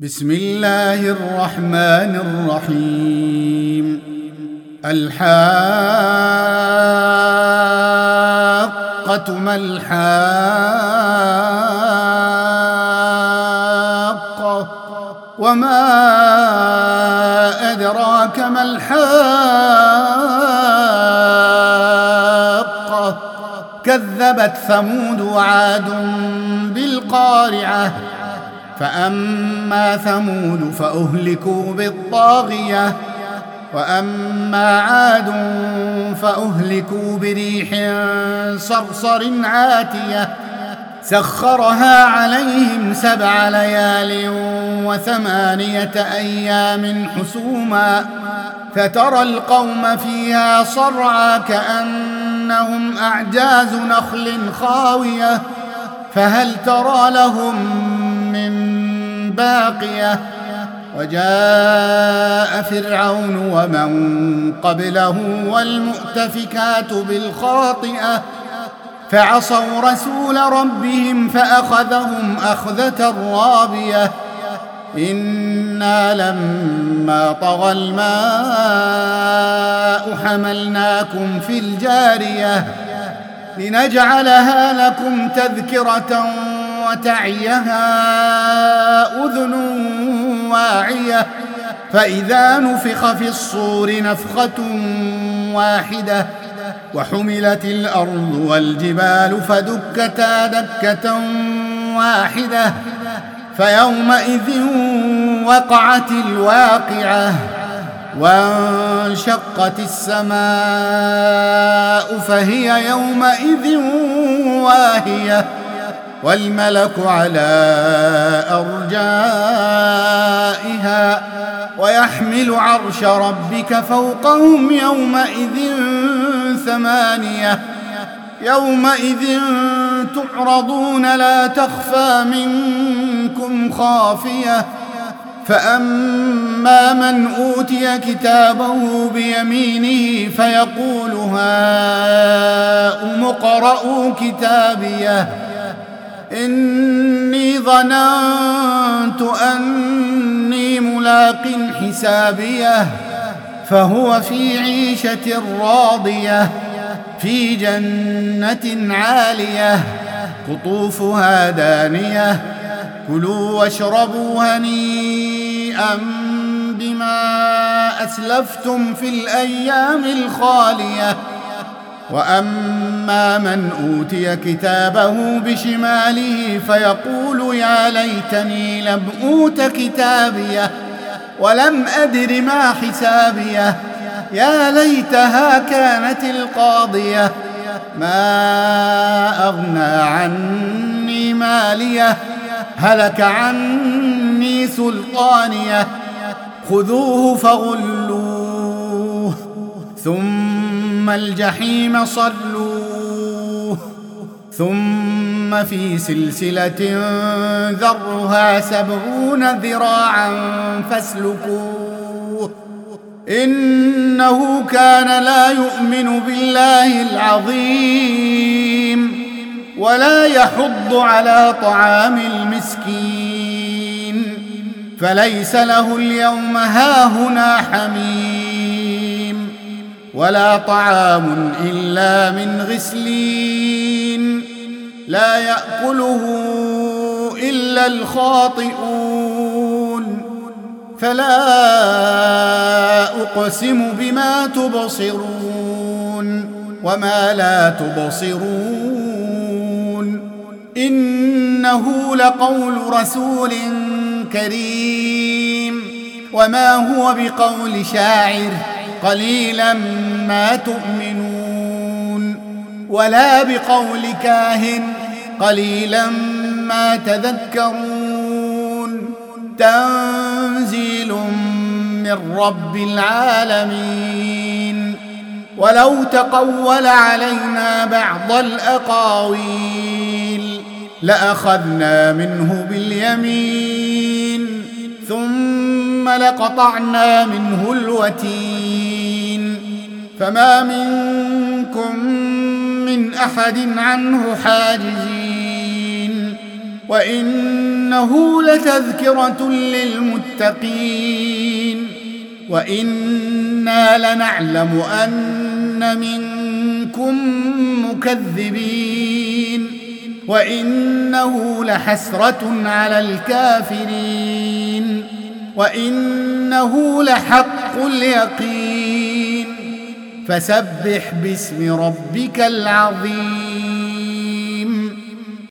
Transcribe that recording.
بسم الله الرحمن الرحيم. الحاقة ما الحاقة وما أدراك ما الحاقة كذبت ثمود وعاد بالقارعة فأما ثمود فأهلكوا بالطاغية وأما عاد فأهلكوا بريح صرصر عاتية سخرها عليهم 7 ليال و8 أيام حسوما فترى القوم فيها صرعى كأنهم أعجاز نخل خاوية فهل ترى لهم من باقية وجاء فرعون ومن قبله والمؤتفكات بالخاطئة فعصوا رسول ربهم فأخذهم أخذة رابية إنا لما طغى الماء حملناكم في الجارية لنجعلها لكم تذكرة وتعيها أذن واعية فإذا نفخ في الصور نفخة واحدة وحملت الأرض والجبال فدكتا دكة واحدة فيومئذ وقعت الواقعة وانشقت السماء فهي يومئذ واهية والملك على أرجائها ويحمل عرش ربك فوقهم يومئذ 8 يومئذ تعرضون لا تخفى منكم خافية فأما من أوتي كتابه بيمينه فيقول هاؤم اقرءوا كتابيه إني ظننت أني ملاق حسابيه فهو في عيشة راضية في جنة عالية قطوفها دانية كلوا واشربوا هنيئا بما أسلفتم في الأيام الخالية وأما من أوتي كتابه بشماله فيقول يا ليتني لم أوت كتابيه ولم أدر ما حسابيه يا ليتها كانت القاضية ما أغنى عني ماليه هلك عني سلطانيه خذوه فغلوه ثم الجحيم صلوه ثم في سلسلة ذرها 70 ذراعا فاسلكوه إنه كان لا يؤمن بالله العظيم ولا يحض على طعام المسكين فليس له اليوم هاهنا حميم ولا طعام إلا من غسلين لا يأكله إلا الخاطئون فلا أقسم بما تبصرون وما لا تبصرون إنه لقول رسول كريم وما هو بقول شاعر قليلا ما تؤمنون ولا بقول كاهن قليلا ما تذكرون تنزيل من رب العالمين ولو تقول علينا بعض الأقاويل لأخذنا منه باليمين ثم لقطعنا منه الوتين فما منكم من أحد عنه حاجزين وإنه وإنه لتذكرة للمتقين وإنا لنعلم أن منكم مكذبين وإنه لحسرة على الكافرين وإنه لحق اليقين فسبح باسم ربك العظيم.